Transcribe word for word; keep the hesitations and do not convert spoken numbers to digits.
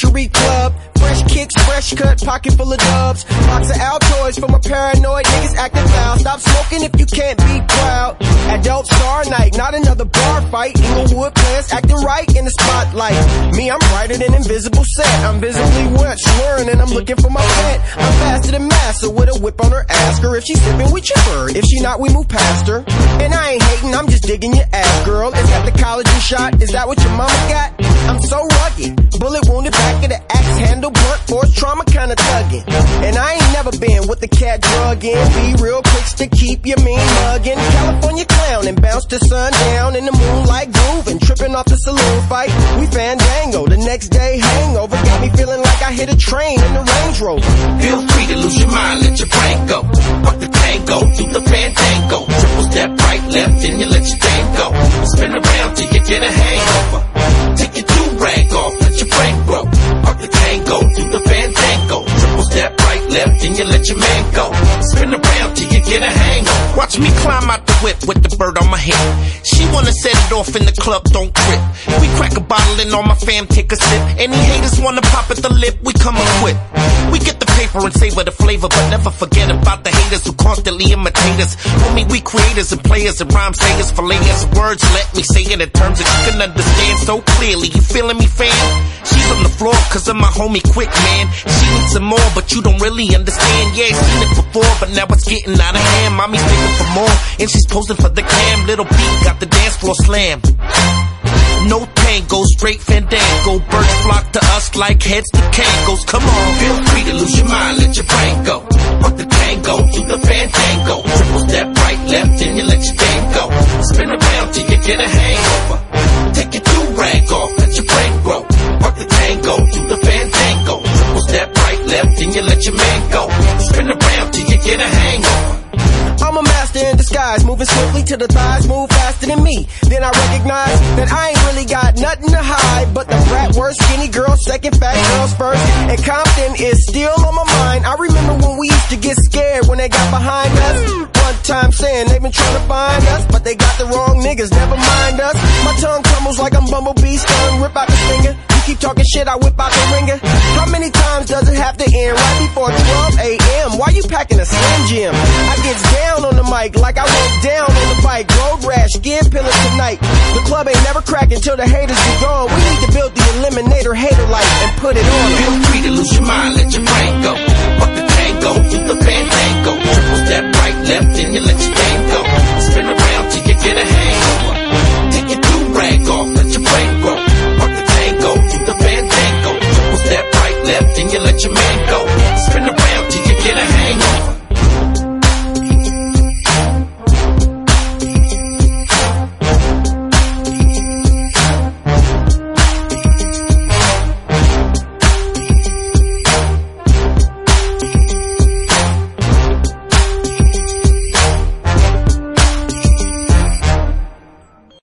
luxury club. Fresh kicks, fresh cut, pocket full of dubs. Box of Altoids for my paranoid niggas acting foul. Stop smoking if you can't be proud. Adult star night, not another bar fight. Inglewood players acting right in the spotlight. Me, I'm brighter than invisible set. I'm visibly wet, slurring, and I'm looking for my pet. I'm faster than Massa with a whip on her. Ask her if she's sipping, we chip her. If she not, we move past her. And I ain't hating, I'm just digging your ass, girl. Is that the collagen shot? Is that what your mama got? I'm so rugged, bullet wounded back of the axe handle, blunt force trauma kinda tugging. And I ain't never been with the cat drug in. Be real quicks to keep your mean mugging. California clown and bounce to sundown in the moonlight grooving, tripping off the saloon fight. We fandango, the next day hangover got me feeling like I hit a train in the Range Rover. Feel free to lose your mind, let your brain go. Fuck the tango, do the fandango. Triple step right, left, and you let your thing go. Spin around till you get a hangover. Take your do-rag off, let your brain grow. Fuck the tango, do the fandango. Triple step right, left, and you let your man go. Spin around till you get a hangover. Watch me climb out the whip with the bird on my head. She wanna set it off in the club, don't trip. We crack a bottle and all my fam take a sip. Any haters wanna pop at the lip, we come equipped. We get the paper and savor the flavor, but never forget about the haters who constantly imitate us. Homie, we creators and players and rhyme sayers for layers of words. Let me say it in terms that you can understand so clearly. You feeling me, fam? She's on the floor cause of my homie Quick, man. She needs some more, but you don't really understand. Yeah, seen it before, but now it's getting out of hand. Mommy's begging for more, and she's posing for the cam. Little B got the dance floor slammed. No tango, straight fandango. Birds flock to us like heads to Kangos. Come on, feel free to lose your mind, let your brain go. Fuck the tango, do the fandango. Triple step right, left, and you let your thing go. Spin around till you get a hangover. Take your do-rag off, let your brain grow. Fuck the tango, do the fandango. Triple step right, left, and you let your man go. Spin around till you get a hangover. I'm a master in disguise, moving swiftly to the thighs, move faster than me. Then I recognize that I ain't really got nothing to hide, but the bratwurst, skinny girl, second, fat girls first. And Compton is still on my mind. I remember when we used to get scared when they got behind us. One time saying they've been trying to find us, but they got the wrong niggas, never mind us. My tongue crumbles like I'm Bumblebee, stung, rip out the finger. You keep talking shit, I whip out the ringer. How many times does it have to end? Right before twelve a m Why you packing a Slim Jim? I gets down on the mic like I went down on the bike. Road rash, skin pillar tonight. The club ain't never cracking till the haters be gone. We need to build the Eliminator hater light and put it on. Feel free to lose your mind, let your brain go.